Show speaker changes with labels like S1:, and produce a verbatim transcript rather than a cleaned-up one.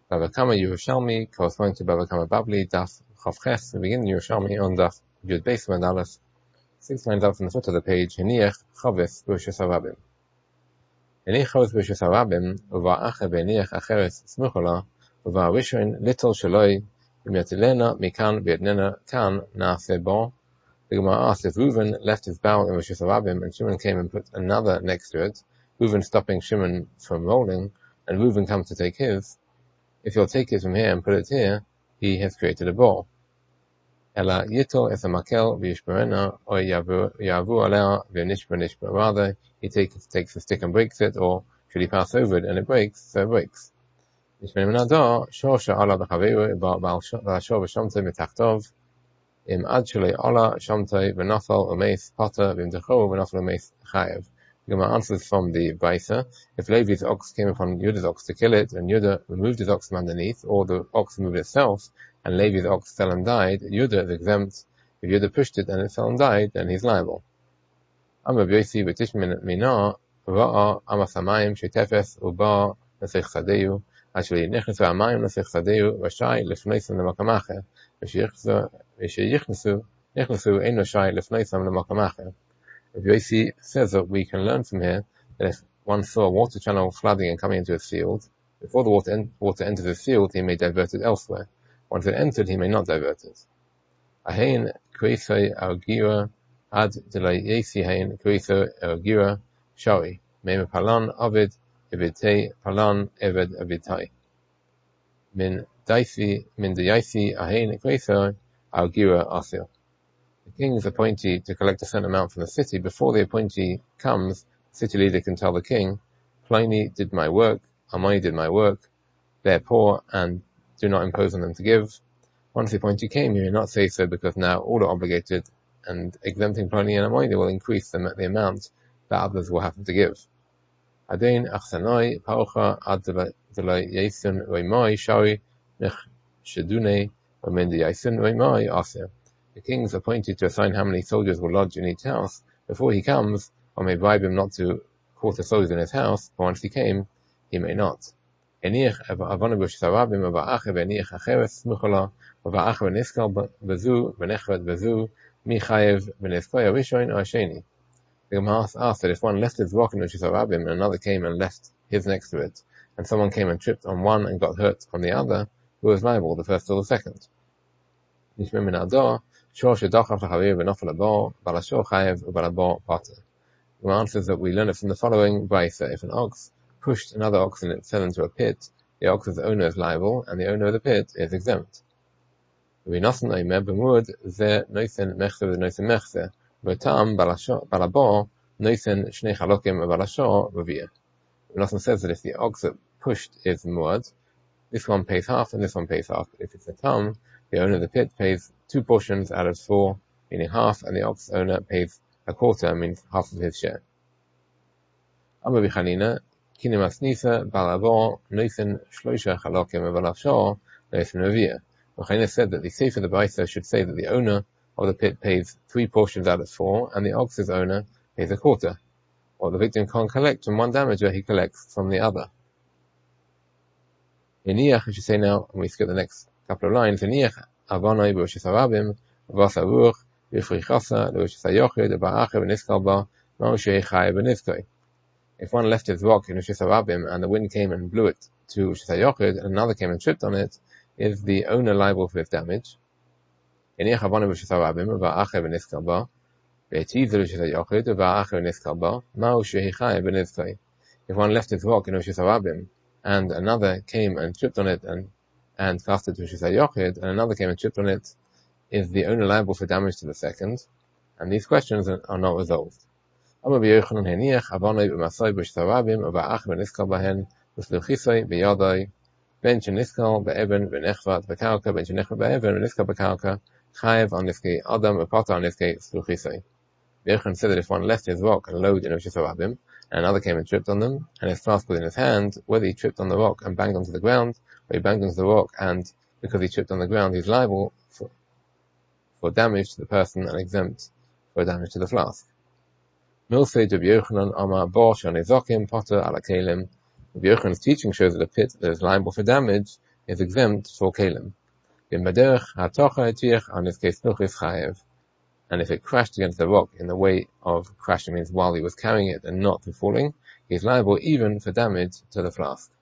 S1: Bava Kama Yerushalmi, corresponding to Bava Kama Babli, Daf Chavches, we begin Yerushalmi on Daf Yud Beis Mandalas, six lines up from the foot of the page, Heniach Chavis B'Rishus Harabim. Heniach Chavis B'Rishus Harabim, Uva Ache B'Heniach Acheres Smuchola, Uva Rishon Little Shaloi, B'Miatilena Mikan B'Yadnena Kan Naaseh Bo. The Gemara asked if Reuven left his bowl in Rishus Harabim and Shimon came and put another next to it, Reuven stopping Shimon from rolling, and Reuven comes to take his. If you'll take it from here and put it here, he has created a ball. Ela yitol es hamakel v'yishmerena, or yavu alea v'nishmer nishmer. Rather, he takes, takes the stick and breaks it, or should he pass over it and it breaks, so it breaks. Nishmer menadar, shor sha'ala b'chaveru, ba'ashor v'shamtei mitachtov, im ad shalei ala shamtei v'nafal umeis pata v'imdechoru v'nafal umeis chayev. The Gemara answers from the Baisa, if Levi's ox came upon Yudah's ox to kill it, and Yudah removed his ox from underneath, or the ox moved itself, and Levi's ox fell and died, Yudah is exempt. If Yudah pushed it and it fell and died, then he's liable. Amar B'Yosi v'tishmin mina, ra'a amas hamayim she'tefes uba nesech sadeu, actually nechnesu hamayim nesech sadeu, rashai lefneisam lemakam acher, v'sheyichnesu, nechnesu ein rashai lefneisam lemakam acher. If Yosi says that we can learn from here that if one saw a water channel flooding and coming into his field, before the water, en- water enters his field, he may divert it elsewhere. Once it entered, he may not divert it. Ahein kreisei argira ad delay yesi hein kreisei argira shari meme palan avid evidtei palan eved avidtai min daisi min daisi ahein kreisei argira asir. The king's appointee to collect a certain amount from the city. Before the appointee comes, the city leader can tell the king, Pliny did my work, Amani did my work, they're poor and do not impose on them to give. Once the appointee came, he may not say so because now all are obligated, and exempting Pliny and Amani will increase them at the amount that others will have to give. Adain achsanoi paucha ad delay yasun oimai shari nech shedune omen de yasun oimai aser. The king is appointed to assign how many soldiers will lodge in each house. Before he comes, one may bribe him not to quarter soldiers in his house, but once he came, he may not. Eniach avanu b'Rishus Harabim v'a'ache v'eniach acheres smuchola v'a'ache v'niskal v'zu v'nechvet v'zu mi chayev v'niskoy harishon or hasheni. The Gemara asked that if one left his rock in Rishus Harabim and another came and left his next to it, and someone came and tripped on one and got hurt on the other, who was liable, the first or the second? Nishmei minador. Shor shedachav l'chaver v'nofel habo, balashor chayev u'balabo pater. The answer is that we learn it from the following Baisa. If an ox pushed another ox and it fell into a pit, the ox's owner is liable, and the owner of the pit is exempt. V'nosen oimer b'mud ze noisen mechse v'noisen mechse, v'tam balabo noisen shnei chalokim u'balashor v'viyah. V'nosen says that if the ox that pushed is muad, this one pays half and this one pays half. If it's a tam, the owner of the pit pays two portions out of four, meaning half, and the ox owner pays a quarter, means half of his share. Amar b'chanina, kinim asnisa balabo noisen shloisha chalokim u'balashor noisen v'viyah. B'chanina said that the sefer of the Baisa should say that the owner of the pit pays three portions out of four, and the ox's owner pays a quarter. Or the victim can't collect from one damager, he collects from the other. Eniach, I should say now, and we skip the next couple of lines, Eniach avanai b'Rishus Harabim, v'asa ruch, v'frichasa, l'Rishus HaYochid, v'ba'ache v'niskal ba, ma'u she'ei chayev v'niskoi. If one left his rock in Rishus Harabim and the wind came and blew it to Rishus HaYochid and another came and tripped on it, is the owner liable for his damage? Eniach avanai b'Rishus Harabim, v'ba'ache v'niskal ba, v'etiz l'Rishus HaYochid, v'ba'ache v'niskal ba, ma'u she'ei chayev v'niskoi. If one left his rock in Rishus Harabim and another came and tripped on it and and cast it to Rishus HaYochid, and another came and tripped on it, is the owner liable for damage to the second? And these questions are, are not resolved. Amar b'Yochanan heniach avanai b'masai b'Rishus Harabim v'a'ach v'niskal bahen v'sluchisai b'yadai ben sheniskal b'eben v'nechvat b'karka ben shenechvat b'eben v'niskal b'karka chayev on niskei adam v'pata on niskei sluchisai. B'Yochanan said that if one left his rock and load in Rishus Harabim, and another came and tripped on them, and his flask was in his hand, whether he tripped on the rock and banged onto the ground, or he banged onto the rock and, because he tripped on the ground, he's liable for, for damage to the person and exempt for damage to the flask. Milsei de B'Yochanan Amar Bo Shanizokim Potter Ala Kalim. B'Yochanan's teaching shows that a pit that is liable for damage is exempt for kelim. And if it crashed against the rock in the way of crashing means while he was carrying it and not for falling, he is liable even for damage to the flask.